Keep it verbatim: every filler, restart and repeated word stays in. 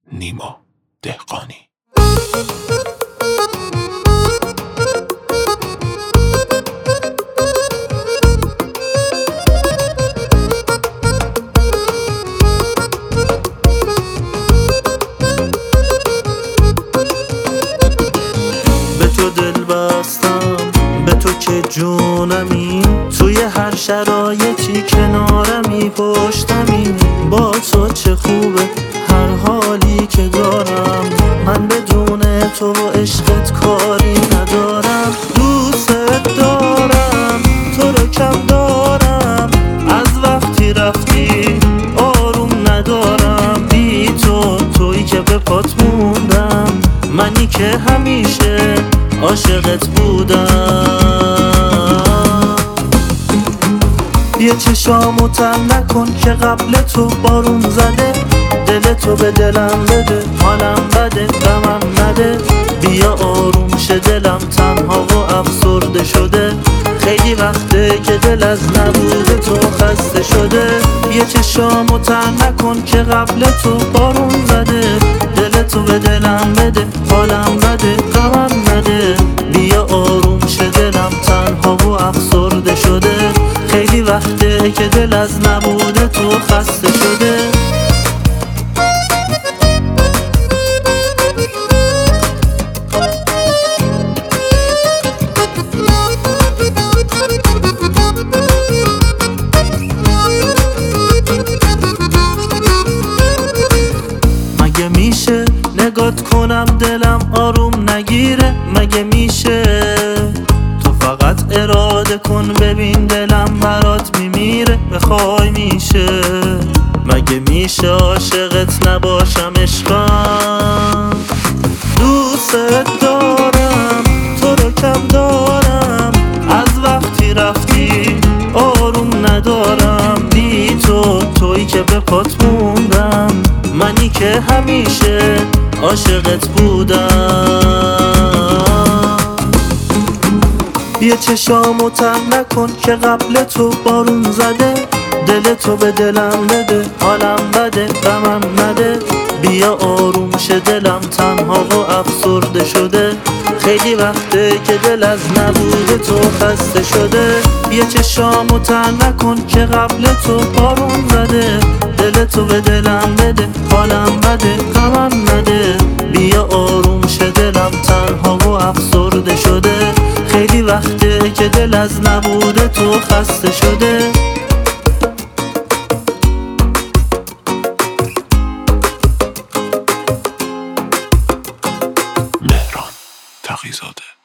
نیما دهقانی. به تو دل بستم، به تو که جونمی، توی هر شرایطی کنارمی، پشتمی. با تو چه خوبه هر حالی که دارم، من بدون تو و عشقت کاری ندارم. دوست دارم، تو رو کم دارم، از وقتی رفتی آروم ندارم. بی تو، تویی که به پات موندم، منی که همیشه عاشقت بودم. یه چشامو تن نکن که قبل تو بارون زده، دل تو به دلم بده، حالم بده غمم نده. بیا آروم شه دلم تنها و افسرده شده، خیلی وقته که دل از نبود تو خسته شده. یه چشامو تن نکن که قبل تو بارون زده، دل تو به دلم بده، حالم بده غمم نده. بیا آروم شه دلم تنها و افسرده شده، خیلی وقته که دل از نبود تو خسته شده. مگه میشه نگات کنم دلم آروم نگیره؟ مگه میشه تو فقط اراده کن ببین دلم برات میمیره؟ بخوای میشه؟ مگه میشه عاشقت نباشم عشقم؟ دوست دارم، تو رو کم دارم، از وقتی رفتی آروم ندارم. بی تو، تویی که به پات موندم، منی که همیشه عاشقت بودم. یه چشامو تن نکن که قبل تو بارون زده، دل تو به دلم بده، حالم بده غمم نده. بیا آروم شه دلم تنها و افسرده شده، خیلی وقته که دل از نبود تو خسته شده. یه چشامو تن نکن که قبل تو بارون زده، دل تو به دلم بده، حالم بده غمم نده. بیا آروم شه دلم تنها و افسرده شده، خیلی وقته که دل از نبود تو خسته شده. مهران تقی‌زاده.